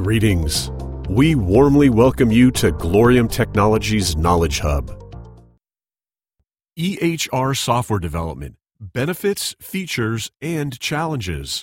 Greetings. We warmly welcome you to Glorium Technologies Knowledge Hub. EHR software development, benefits, features, and challenges.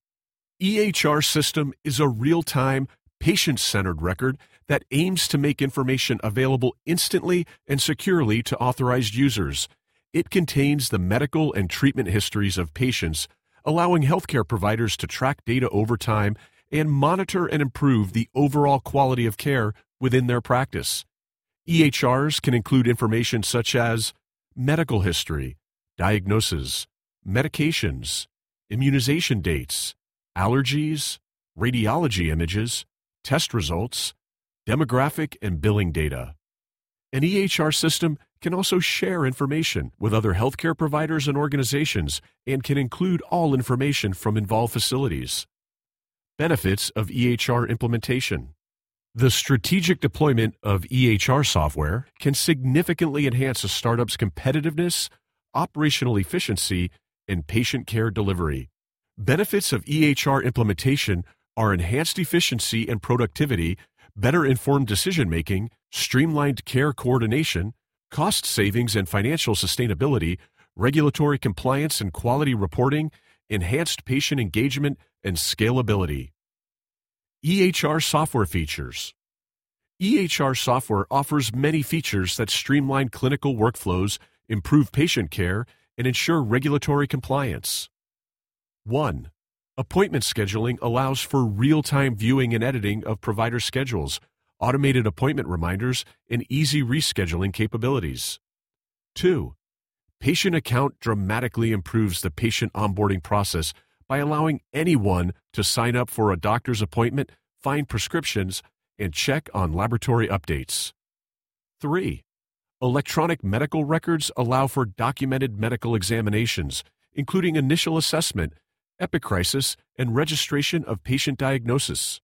EHR system is a real-time, patient-centered record that aims to make information available instantly and securely to authorized users. It contains the medical and treatment histories of patients, allowing healthcare providers to track data over time and monitor and improve the overall quality of care within their practice. EHRs can include information such as medical history, diagnosis, medications, immunization dates, allergies, radiology images, test results, demographic and billing data. An EHR system can also share information with other healthcare providers and organizations and can include all information from involved facilities. Benefits of EHR implementation. The strategic deployment of EHR software can significantly enhance a startup's competitiveness, operational efficiency, and patient care delivery. Benefits of EHR implementation are enhanced efficiency and productivity, better informed decision-making, streamlined care coordination, cost savings and financial sustainability, regulatory compliance and quality reporting, enhanced patient engagement, and scalability. EHR software features. EHR software offers many features that streamline clinical workflows, improve patient care, and ensure regulatory compliance. 1. Appointment scheduling allows for real-time viewing and editing of provider schedules, automated appointment reminders, and easy rescheduling capabilities. 2. Patient account dramatically improves the patient onboarding process by allowing anyone to sign up for a doctor's appointment, find prescriptions, and check on laboratory updates. 3. Electronic medical records allow for documented medical examinations, including initial assessment, epicrisis, and registration of patient diagnosis.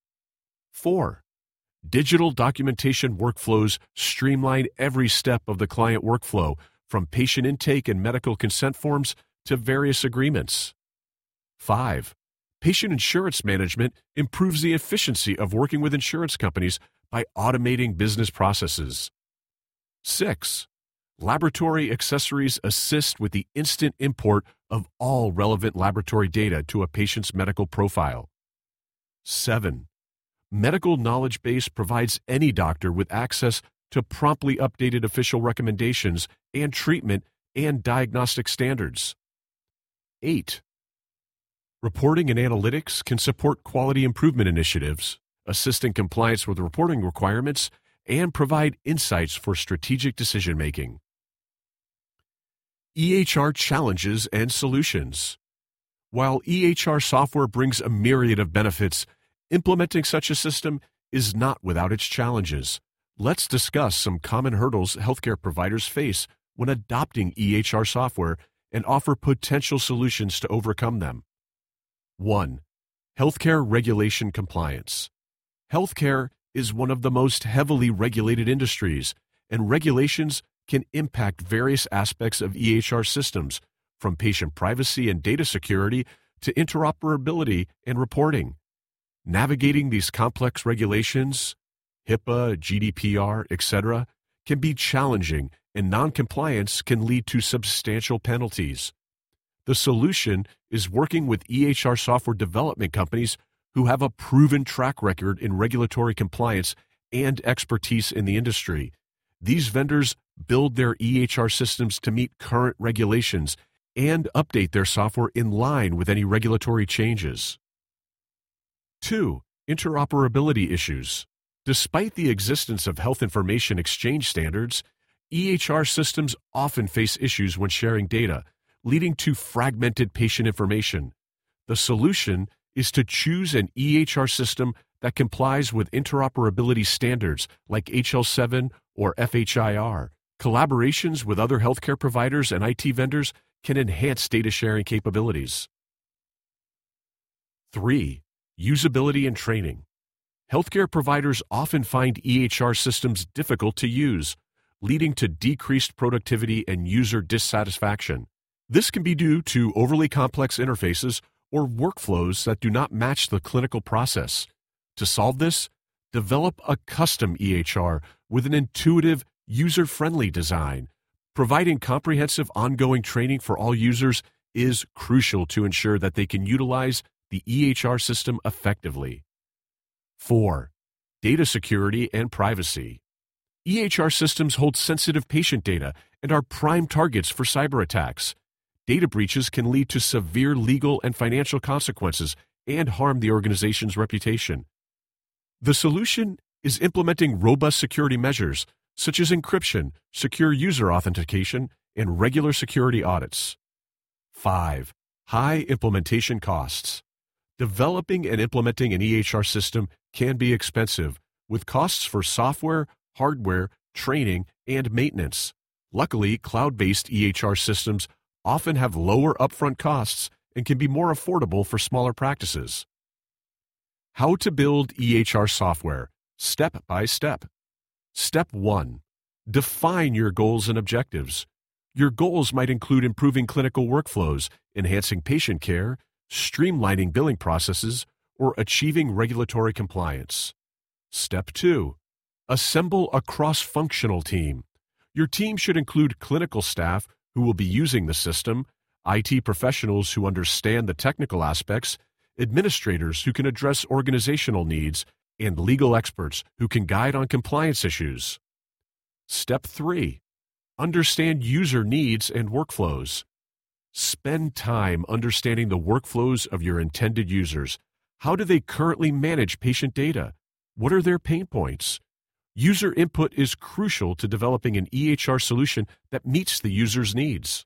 4. Digital documentation workflows streamline every step of the client workflow, from patient intake and medical consent forms to various agreements. 5. Patient insurance management improves the efficiency of working with insurance companies by automating business processes. 6. Laboratory accessories assist with the instant import of all relevant laboratory data to a patient's medical profile. 7. Medical knowledge base provides any doctor with access to promptly updated official recommendations and treatment and diagnostic standards. 8. Reporting and analytics can support quality improvement initiatives, assist in compliance with reporting requirements, and provide insights for strategic decision-making. EHR challenges and solutions. While EHR software brings a myriad of benefits, implementing such a system is not without its challenges. Let's discuss some common hurdles healthcare providers face when adopting EHR software and offer potential solutions to overcome them. 1. Healthcare regulation compliance. Healthcare is one of the most heavily regulated industries, and regulations can impact various aspects of EHR systems, from patient privacy and data security to interoperability and reporting. Navigating these complex regulations, HIPAA, GDPR, etc., can be challenging, and noncompliance can lead to substantial penalties. The solution is working with EHR software development companies who have a proven track record in regulatory compliance and expertise in the industry. These vendors build their EHR systems to meet current regulations and update their software in line with any regulatory changes. 2. Interoperability issues. Despite the existence of health information exchange standards, EHR systems often face issues when sharing data, leading to fragmented patient information. The solution is to choose an EHR system that complies with interoperability standards like HL7 or FHIR. Collaborations with other healthcare providers and IT vendors can enhance data sharing capabilities. 3. Usability and training. Healthcare providers often find EHR systems difficult to use, leading to decreased productivity and user dissatisfaction. This can be due to overly complex interfaces or workflows that do not match the clinical process. To solve this, develop a custom EHR with an intuitive, user-friendly design. Providing comprehensive ongoing training for all users is crucial to ensure that they can utilize the EHR system effectively. 4. Data security and privacy. EHR systems hold sensitive patient data and are prime targets for cyber attacks. Data breaches can lead to severe legal and financial consequences and harm the organization's reputation. The solution is implementing robust security measures such as encryption, secure user authentication, and regular security audits. 5. High implementation costs. Developing and implementing an EHR system can be expensive, with costs for software, hardware, training, and maintenance. Luckily, cloud-based EHR systems often have lower upfront costs and can be more affordable for smaller practices. How to build EHR software, step by step. Step 1. Define your goals and objectives. Your goals might include improving clinical workflows, enhancing patient care, streamlining billing processes, or achieving regulatory compliance. Step 2. Assemble a cross-functional team. Your team should include clinical staff who will be using the system, IT professionals who understand the technical aspects, administrators who can address organizational needs, and legal experts who can guide on compliance issues. Step 3. Understand user needs and workflows. Spend time understanding the workflows of your intended users. How do they currently manage patient data? What are their pain points? User input is crucial to developing an EHR solution that meets the user's needs.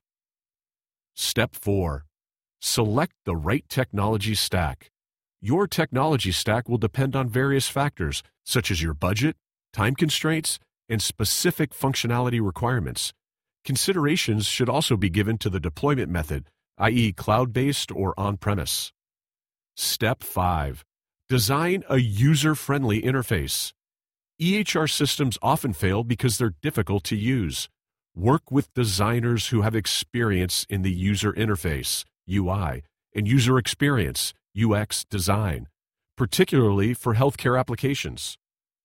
Step 4. Select the right technology stack. Your technology stack will depend on various factors, such as your budget, time constraints, and specific functionality requirements. Considerations should also be given to the deployment method, i.e., cloud-based or on-premise. Step 5. Design a user-friendly interface. EHR systems often fail because they're difficult to use. Work with designers who have experience in the user interface, UI, and user experience, UX design, particularly for healthcare applications.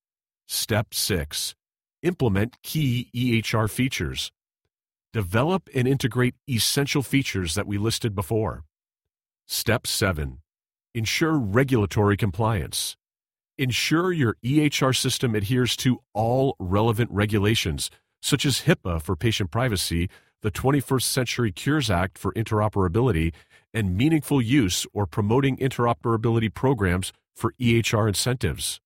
Step 6. Implement key EHR features. Develop and integrate essential features that we listed before. Step 7. Ensure regulatory compliance. Ensure your EHR system adheres to all relevant regulations, such as HIPAA for patient privacy, the 21st Century Cures Act for interoperability, and meaningful use or promoting interoperability programs for EHR incentives.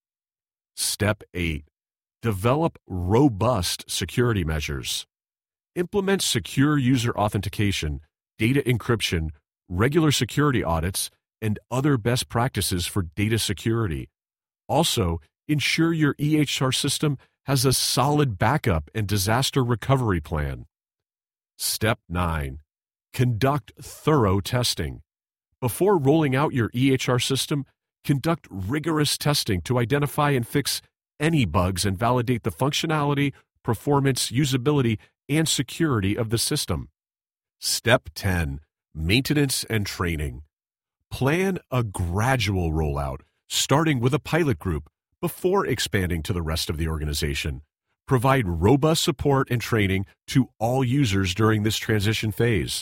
Step 8. Develop robust security measures. Implement secure user authentication, data encryption, regular security audits, and other best practices for data security. Also, ensure your EHR system has a solid backup and disaster recovery plan. Step 9. Conduct thorough testing. Before rolling out your EHR system, conduct rigorous testing to identify and fix any bugs and validate the functionality, performance, usability, and security of the system. Step 10. Maintenance and training. Plan a gradual rollout, starting with a pilot group before expanding to the rest of the organization. Provide robust support and training to all users during this transition phase.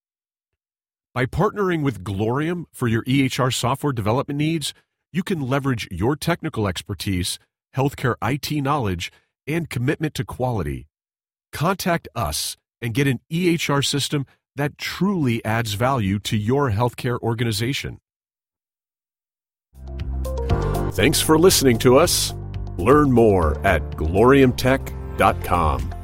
By partnering with Glorium for your EHR software development needs, you can leverage your technical expertise, healthcare IT knowledge, and commitment to quality. Contact us and get an EHR system that truly adds value to your healthcare organization. Thanks for listening to us. Learn more at gloriumtech.com.